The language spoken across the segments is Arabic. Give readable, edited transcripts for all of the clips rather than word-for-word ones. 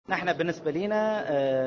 نحن بالنسبة لنا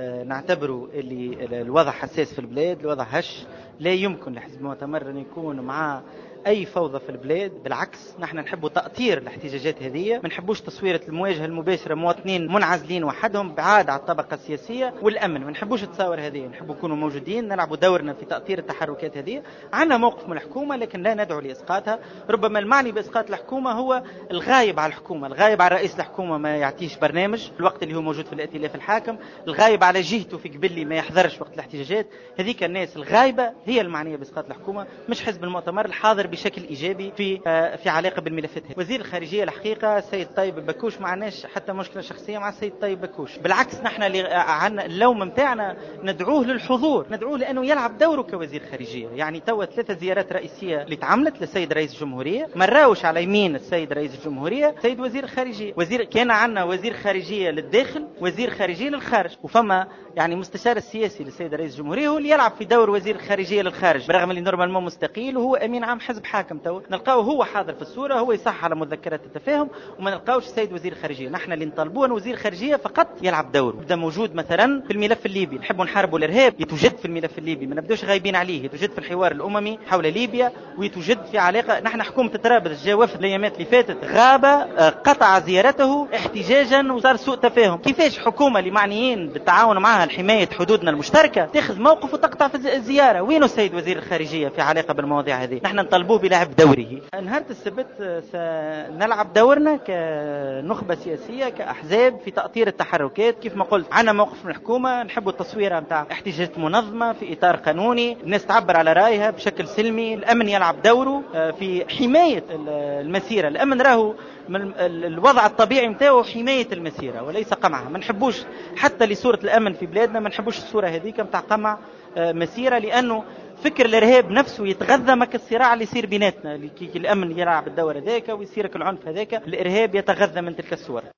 نعتبره اللي الوضع حساس في البلاد، الوضع هش، لا يمكن لحزب المؤتمر أن يكون مع أي فوضى في البلاد. بالعكس نحن نحب تأطير الاحتجاجات هذه، ما نحبوش تصويرة المواجهة المباشرة، مواطنين منعزلين وحدهم بعاد على الطبقة السياسية والأمن، ما نحبوش تصور هذه، نحب نكونوا موجودين نلعبوا دورنا في تأطير التحركات هذه. عندنا موقف من الحكومة لكن لا ندعو لإسقاطها. ربما المعني بإسقاط الحكومة هو الغايب على الحكومة، الغايب على رئيس الحكومة ما يعطيش برنامج في الوقت اللي هو موجود في الائتلاف الحاكم، الغايب على جهته في قبلي ما يحضرش وقت الاحتجاجات. هذيك الناس الغايبة هي المعنية بإسقاط الحكومة، مش حزب المؤتمر الحاضر بشكل إيجابي في علاقة بالملفات هذه. وزير الخارجية الحقيقة السيد طيب بكوش، ما عناش حتى مشكلة شخصية مع السيد طيب بكوش، بالعكس نحن عنا اللوم متاعنا ندعوه للحضور، ندعوه لأنه يلعب دوره كوزير خارجية. يعني توا 3 زيارات رئيسية اللي تعملت للسيد رئيس الجمهورية، مراوش على يمين السيد رئيس الجمهورية سيد وزير الخارجية. كان عنا وزير خارجية للداخل، وزير خارجية للخارج، وفما يعني مستشار السياسي للسيد رئيس الجمهورية هو اللي يلعب في دور وزير الخارجية للخارج، برغم اللي نورمالمون مستقيل وهو أمين عام حزب حاكم. تو نلقاه هو حاضر في الصورة، هو يصح على مذكرات التفاهم، وما نلقاوش السيد وزير الخارجية. نحن اللي نطالبوه أن وزير الخارجية فقط يلعب دوره، يبدا موجود مثلا في الملف الليبي، نحبوا نحاربوا الإرهاب يتوجد في الملف الليبي، ما نبدوش غايبين عليه، يتوجد في الحوار الأممي حول ليبيا، ويتوجد في علاقة. نحن حكومة طرابلس جاء وفد الأيامات اللي فاتت غاب، قطع زيارته احتجاجا وصار سوء تفاهم. كيفاش حكومة اللي معنيين بالتعاون معها لحماية حدودنا المشتركة تاخذ موقف وتقطع في الزيارة؟ وينه السيد وزير الخارجية في علاقة بالمواضيع هذه؟ نحن نطالبوه بلعب دوره. نهار السبت سنلعب دورنا كنخبة سياسية كأحزاب في تأطير التحركات. كيف ما قلت عنا موقف من الحكومة، نحب التصوير متاع احتجاجات منظمة في إطار قانوني، الناس تعبر على رأيها بشكل سلمي، الأمن يلعب دوره في حماية المسيرة. الأمن راهو من الوضع الطبيعي متاعه حماية المسيرة وليس قمعها. ما نحبوش حتى لصورة الأمن في بلادنا، ما نحبوش الصورة هذيك متاع قمع مسيرة، لأنه فكر الإرهاب نفسه يتغذى مك الصراع اللي يصير بيناتنا، الأمن يلعب الدور هذاك ويصير العنف هذاك، الإرهاب يتغذى من تلك الصور.